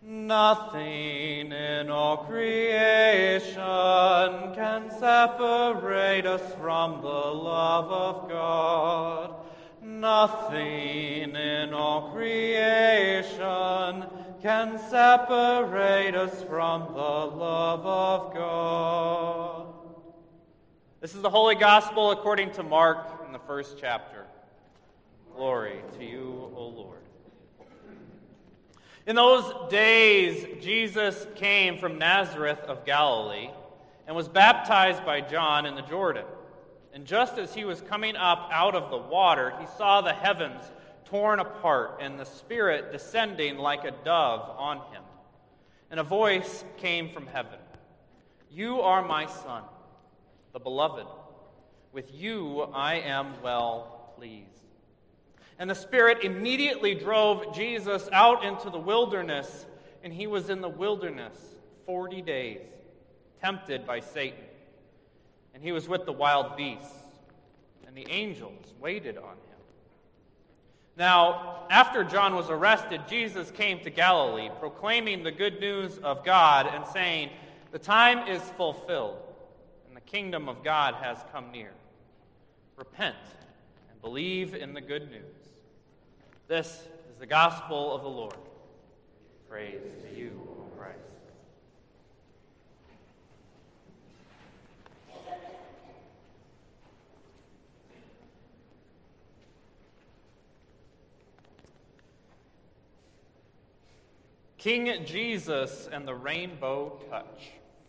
Nothing in all creation can separate us from the love of God. Nothing in all creation can separate us from the love of God. This is the Holy Gospel according to Mark in the first chapter. Glory to you, O Lord. In those days, Jesus came from Nazareth of Galilee and was baptized by John in the Jordan. And just as he was coming up out of the water, he saw the heavens torn apart and the Spirit descending like a dove on him. And a voice came from heaven, "You are my Son, the Beloved. With you I am well pleased." And the Spirit immediately drove Jesus out into the wilderness, and he was in the wilderness 40 days, tempted by Satan. And he was with the wild beasts, and the angels waited on him. Now, after John was arrested, Jesus came to Galilee, proclaiming the good news of God and saying, "The time is fulfilled, and the kingdom of God has come near. Repent and believe in the good news." This is the gospel of the Lord. Praise to you, O Christ. King Jesus and the Rainbow Touch.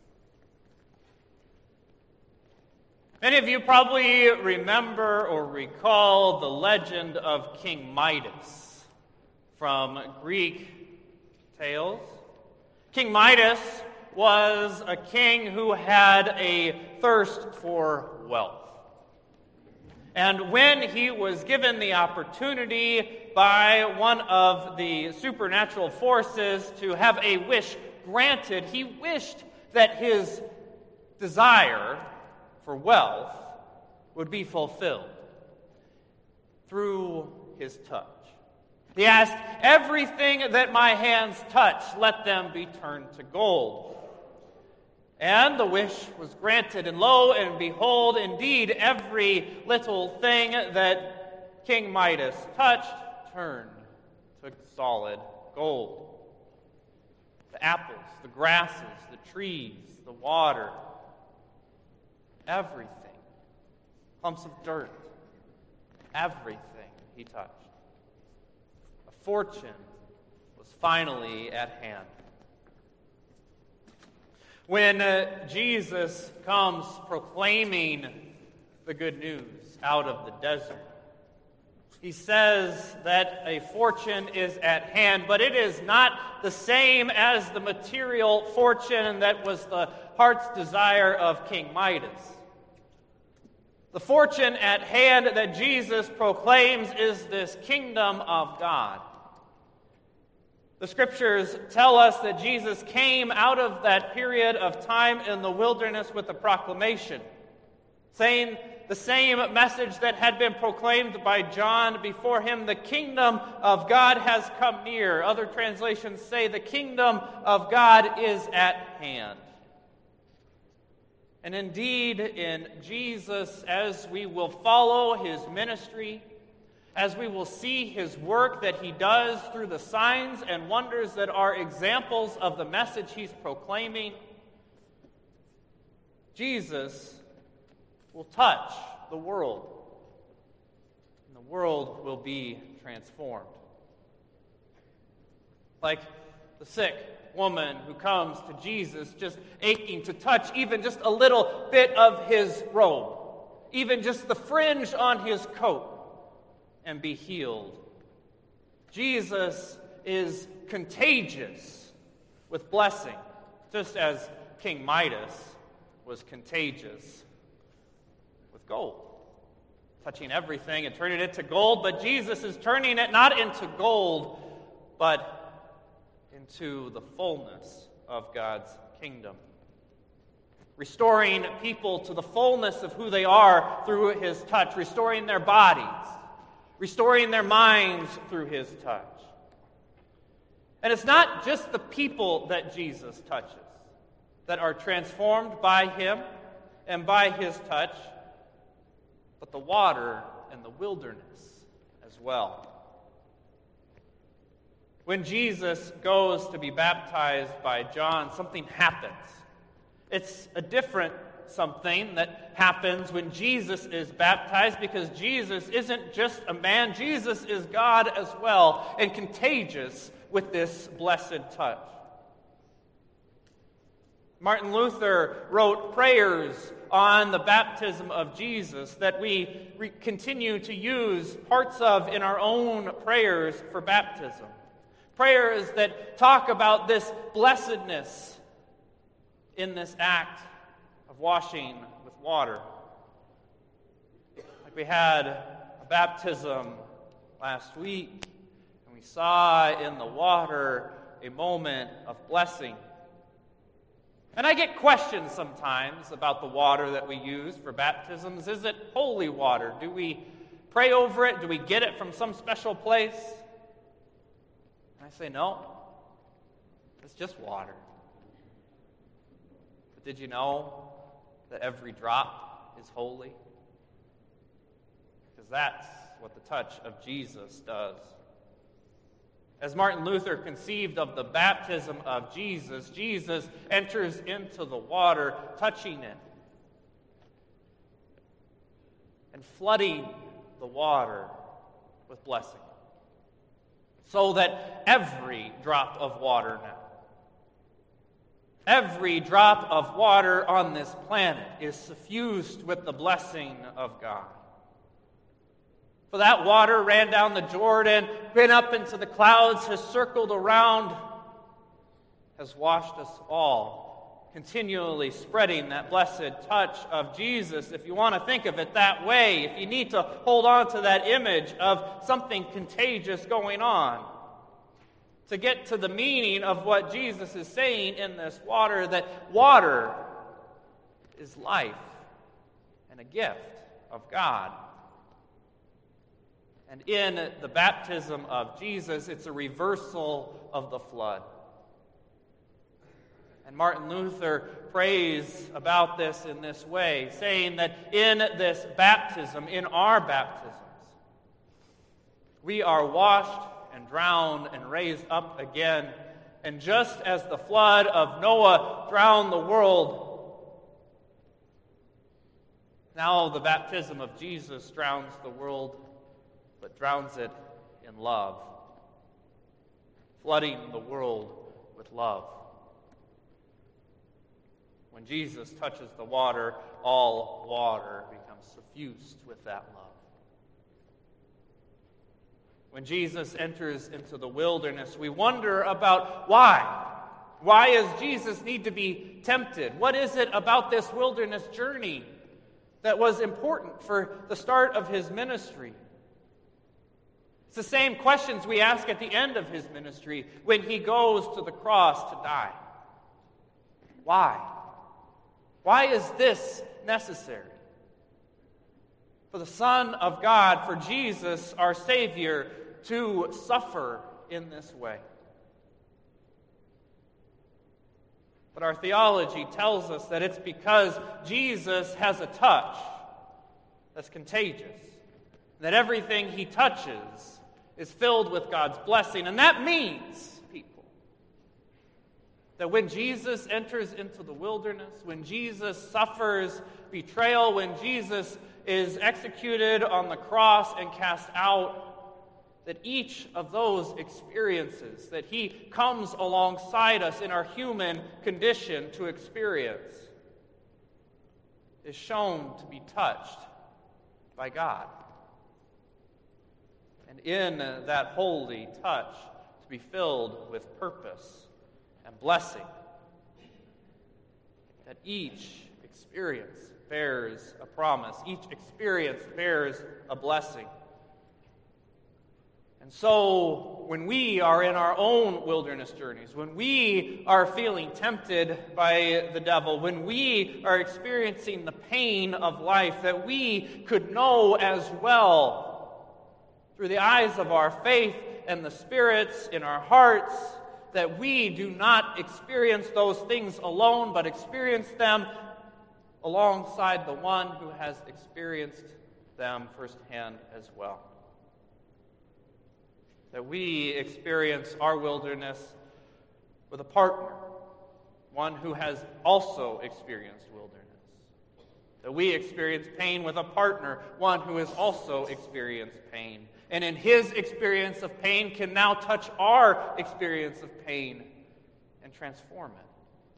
Many of you probably remember or recall the legend of King Midas from Greek tales. King Midas was a king who had a thirst for wealth. And when he was given the opportunity by one of the supernatural forces to have a wish granted, he wished that his desire for wealth would be fulfilled through his touch. He asked, "Everything that my hands touch, let them be turned to gold." And the wish was granted, and lo and behold, indeed, every little thing that King Midas touched turned to solid gold. The apples, the grasses, the trees, the water, everything. Clumps of dirt, everything he touched. A fortune was finally at hand. When Jesus comes proclaiming the good news out of the desert, he says that a fortune is at hand, but it is not the same as the material fortune that was the heart's desire of King Midas. The fortune at hand that Jesus proclaims is this kingdom of God. The scriptures tell us that Jesus came out of that period of time in the wilderness with a proclamation, saying the same message that had been proclaimed by John before him: the kingdom of God has come near. Other translations say the kingdom of God is at hand. And indeed, in Jesus, as we will follow his ministry, as we will see his work that he does through the signs and wonders that are examples of the message he's proclaiming, Jesus will touch the world, and the world will be transformed. Like the sick woman who comes to Jesus just aching to touch even just a little bit of his robe, even just the fringe on his coat, and be healed. Jesus is contagious with blessing, just as King Midas was contagious with gold, touching everything and turning it to gold. But Jesus is turning it not into gold, but into the fullness of God's kingdom, restoring people to the fullness of who they are through his touch, restoring their bodies, restoring their minds through his touch. And it's not just the people that Jesus touches that are transformed by him and by his touch, but the water and the wilderness as well. When Jesus goes to be baptized by John, something happens. It's a different something that happens when Jesus is baptized, because Jesus isn't just a man, Jesus is God as well, and contagious with this blessed touch. Martin Luther wrote prayers on the baptism of Jesus that we continue to use parts of in our own prayers for baptism. Prayers that talk about this blessedness in this act of washing with water. Like we had a baptism last week, and we saw in the water a moment of blessing. And I get questions sometimes about the water that we use for baptisms. Is it holy water? Do we pray over it? Do we get it from some special place? And I say, no, it's just water. But did you know that every drop is holy? Because that's what the touch of Jesus does. As Martin Luther conceived of the baptism of Jesus, Jesus enters into the water, touching it, and flooding the water with blessing, so that every drop of water now, every drop of water on this planet is suffused with the blessing of God. For that water ran down the Jordan, been up into the clouds, has circled around, has washed us all, continually spreading that blessed touch of Jesus. If you want to think of it that way, if you need to hold on to that image of something contagious going on, to get to the meaning of what Jesus is saying in this water, that water is life and a gift of God. And in the baptism of Jesus, it's a reversal of the flood. And Martin Luther prays about this in this way, saying that in this baptism, in our baptisms, we are washed and drowned and raised up again. And just as the flood of Noah drowned the world, now the baptism of Jesus drowns the world, but drowns it in love, flooding the world with love. When Jesus touches the water, all water becomes suffused with that love. When Jesus enters into the wilderness, we wonder about why. Why does Jesus need to be tempted? What is it about this wilderness journey that was important for the start of his ministry? It's the same questions we ask at the end of his ministry when he goes to the cross to die. Why? Why is this necessary? For the Son of God, for Jesus, our Savior, to suffer in this way. But our theology tells us that it's because Jesus has a touch that's contagious, that everything he touches is filled with God's blessing. And that means, people, that when Jesus enters into the wilderness, when Jesus suffers betrayal, when Jesus is executed on the cross and cast out, that each of those experiences that he comes alongside us in our human condition to experience is shown to be touched by God. And in that holy touch, to be filled with purpose and blessing. That each experience bears a promise. Each experience bears a blessing. And so, when we are in our own wilderness journeys, when we are feeling tempted by the devil, when we are experiencing the pain of life, that we could know as well, through the eyes of our faith and the spirits in our hearts, that we do not experience those things alone, but experience them alongside the one who has experienced them firsthand as well. That we experience our wilderness with a partner, one who has also experienced wilderness. That we experience pain with a partner, one who has also experienced pain. And in his experience of pain can now touch our experience of pain and transform it.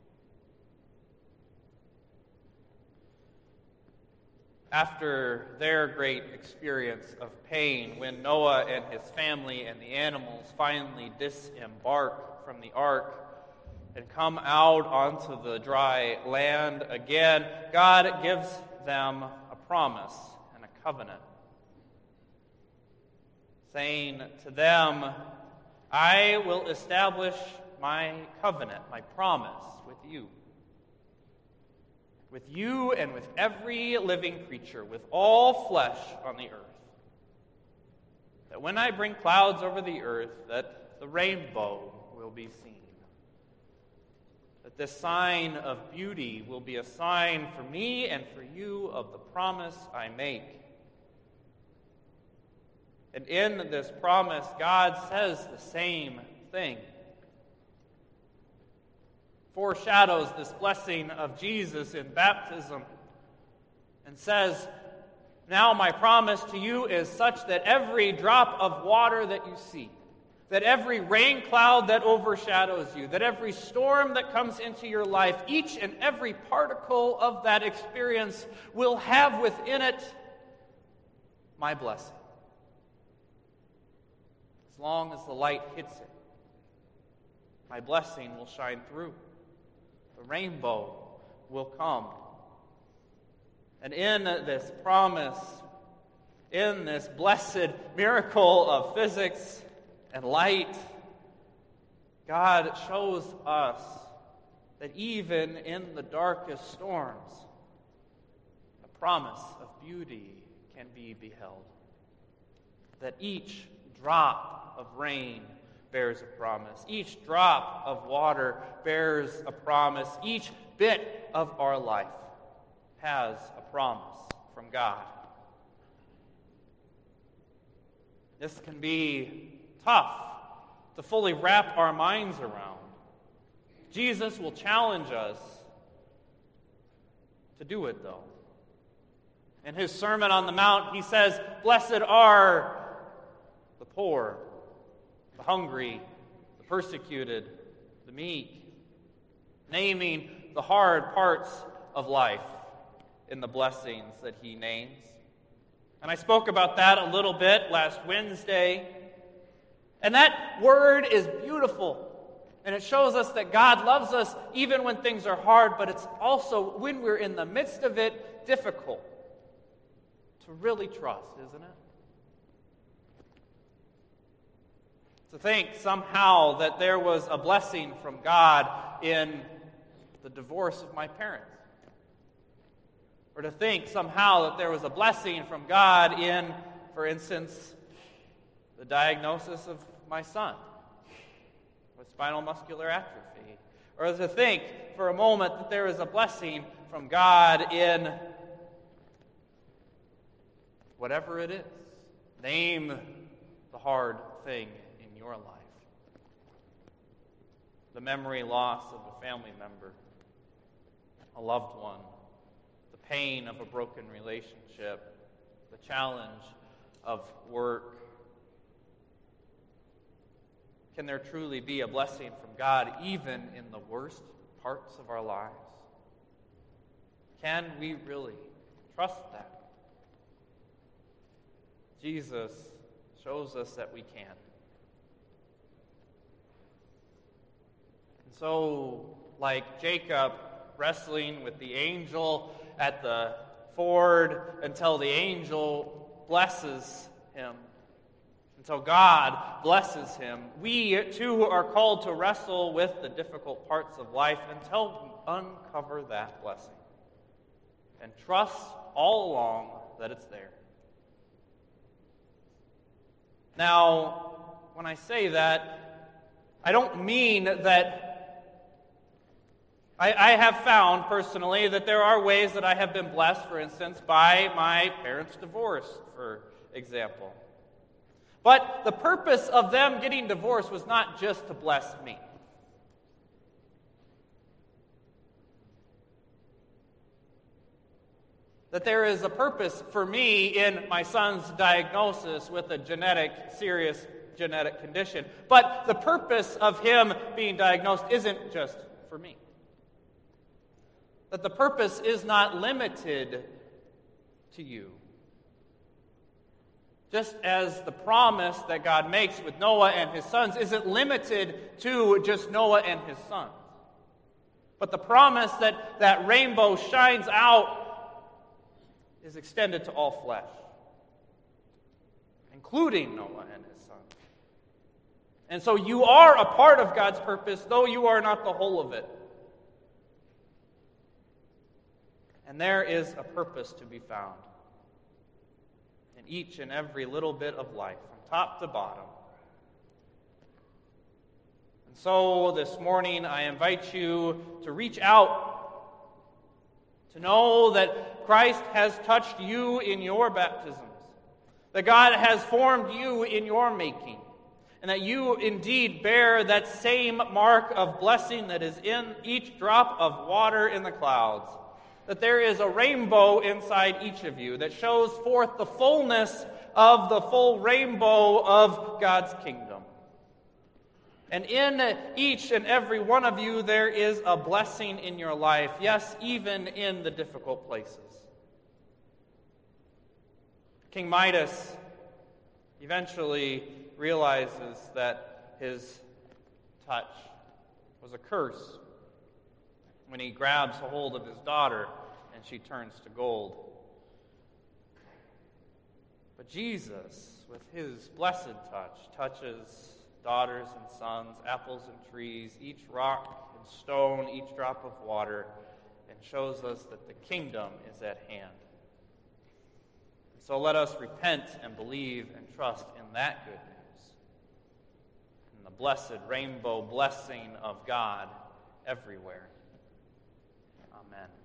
After their great experience of pain, when Noah and his family and the animals finally disembark from the ark and come out onto the dry land again, God gives them a promise and a covenant, saying to them, I will establish my covenant, my promise with you and with every living creature, with all flesh on the earth. That when I bring clouds over the earth, that the rainbow will be seen. That this sign of beauty will be a sign for me and for you of the promise I make. And in this promise, God says the same thing. Foreshadows this blessing of Jesus in baptism and says, now my promise to you is such that every drop of water that you see, that every rain cloud that overshadows you, that every storm that comes into your life, each and every particle of that experience will have within it my blessing. As long as the light hits it, my blessing will shine through. The rainbow will come. And in this promise, in this blessed miracle of physics and light, God shows us that even in the darkest storms, the promise of beauty can be beheld. That each drop of rain bears a promise. Each drop of water bears a promise. Each bit of our life has a promise from God. This can be tough to fully wrap our minds around. Jesus will challenge us to do it, though. In his Sermon on the Mount, he says, "Blessed are the poor, the hungry, the persecuted, the meek," naming the hard parts of life in the blessings that he names. And I spoke about that a little bit last Wednesday. And that word is beautiful. And it shows us that God loves us even when things are hard, but it's also, when we're in the midst of it, difficult to really trust, isn't it? To think somehow that there was a blessing from God in the divorce of my parents. Or to think somehow that there was a blessing from God in, for instance, the diagnosis of my son with spinal muscular atrophy. Or to think for a moment that there is a blessing from God in whatever it is. Name the hard thing in your life. The memory loss of a family member, a loved one, the pain of a broken relationship, the challenge of work. Can there truly be a blessing from God even in the worst parts of our lives? Can we really trust that? Jesus shows us that we can. And so, like Jacob wrestling with the angel at the ford until the angel blesses him, until God blesses him, we too are called to wrestle with the difficult parts of life until we uncover that blessing and trust all along that it's there. Now, when I say that, I don't mean that I have found personally that there are ways that I have been blessed, for instance, by my parents' divorce, for example. But the purpose of them getting divorced was not just to bless me. That there is a purpose for me in my son's diagnosis with a serious genetic condition. But the purpose of him being diagnosed isn't just for me. That the purpose is not limited to you. Just as the promise that God makes with Noah and his sons isn't limited to just Noah and his sons. But the promise that that rainbow shines out is extended to all flesh, including Noah and his sons. And so you are a part of God's purpose, though you are not the whole of it. And there is a purpose to be found in each and every little bit of life, from top to bottom. And so this morning I invite you to reach out, to know that Christ has touched you in your baptisms, that God has formed you in your making, and that you indeed bear that same mark of blessing that is in each drop of water in the clouds. That there is a rainbow inside each of you that shows forth the fullness of the full rainbow of God's kingdom. And in each and every one of you, there is a blessing in your life, yes, even in the difficult places. King Midas eventually realizes that his touch was a curse when he grabs a hold of his daughter and she turns to gold. But Jesus, with his blessed touch, touches daughters and sons, apples and trees, each rock and stone, each drop of water, and shows us that the kingdom is at hand. So let us repent and believe and trust in that good news, in the blessed rainbow blessing of God everywhere. Amen.